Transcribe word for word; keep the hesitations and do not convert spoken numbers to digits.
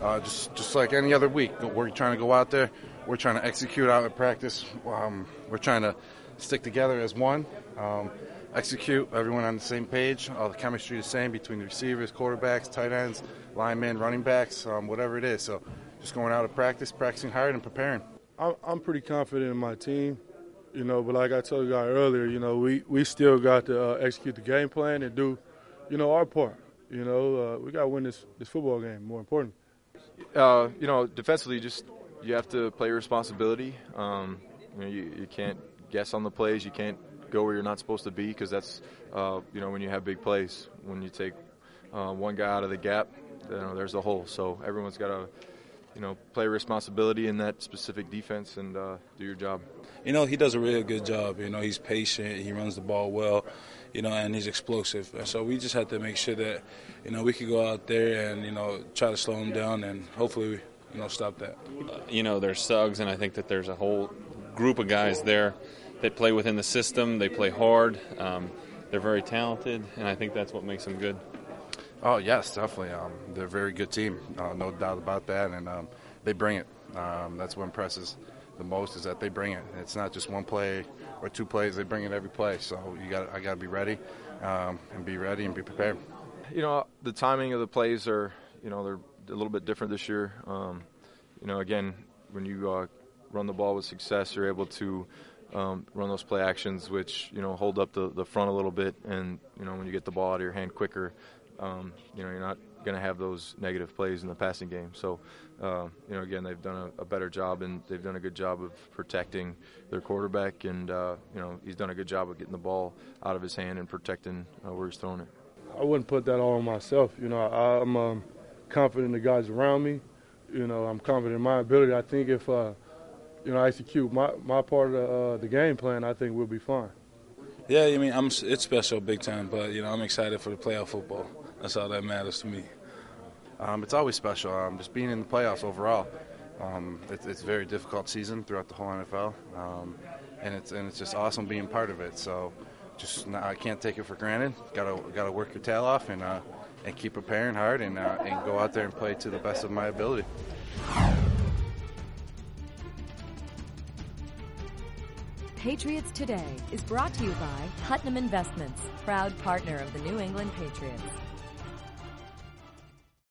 Uh, just just like any other week, we're trying to go out there. We're trying to execute out at practice. Um, we're trying to stick together as one, um, execute, everyone on the same page. All the chemistry the same between the receivers, quarterbacks, tight ends, linemen, running backs, um, whatever it is. So just going out at practice, practicing hard, and preparing. I'm, I'm pretty confident in my team, you know, but like I told you guys earlier, you know, we, we still got to uh, execute the game plan and do, you know, our part. You know, uh, we got to win this, this football game, more important. Uh, you know, defensively, just you have to play responsibility. Um, you know, you, you can't guess on the plays. You can't go where you're not supposed to be because that's, uh, you know, when you have big plays. When you take uh, one guy out of the gap, you know, there's a hole. So everyone's got to, you know, play responsibility in that specific defense and uh, do your job. You know, he does a really good job. You know, he's patient. He runs the ball well, you know, and he's explosive. And so we just have to make sure that, you know, we can go out there and, you know, try to slow him down and hopefully, you know, stop that. Uh, you know, there's Suggs, and I think that there's a whole group of guys there that play within the system. They play hard. Um, they're very talented, and I think that's what makes them good. Oh, yes, definitely. Um, they're a very good team, uh, no doubt about that, and um, they bring it. Um, that's what impresses the most is that they bring it. It's not just one play or two plays. They bring it every play. So you got, I got to be ready um, and be ready and be prepared. You know, the timing of the plays are, you know, they're a little bit different this year. Um, you know, again, when you uh, run the ball with success, you're able to um, run those play actions, which, you know, hold up the, the front a little bit. And, you know, when you get the ball out of your hand quicker, Um, you know, you're not going to have those negative plays in the passing game. So, uh, you know, again, they've done a, a better job, and they've done a good job of protecting their quarterback. And, uh, you know, he's done a good job of getting the ball out of his hand and protecting uh, where he's throwing it. I wouldn't put that all on myself. You know, I, I'm um, confident in the guys around me. You know, I'm confident in my ability. I think if, uh, you know, I execute my, my part of the, uh, the game plan, I think we'll be fine. Yeah, I mean, I'm, it's special, big time, but, you know, I'm excited for the playoff football. That's all that matters to me. Um, it's always special. Um, just being in the playoffs overall. Um, it's, it's a very difficult season throughout the whole N F L, um, and it's and it's just awesome being part of it. So, just I can't take it for granted. Got to got to work your tail off and uh, and keep preparing hard and uh, and go out there and play to the best of my ability. Patriots Today is brought to you by Putnam Investments, proud partner of the New England Patriots.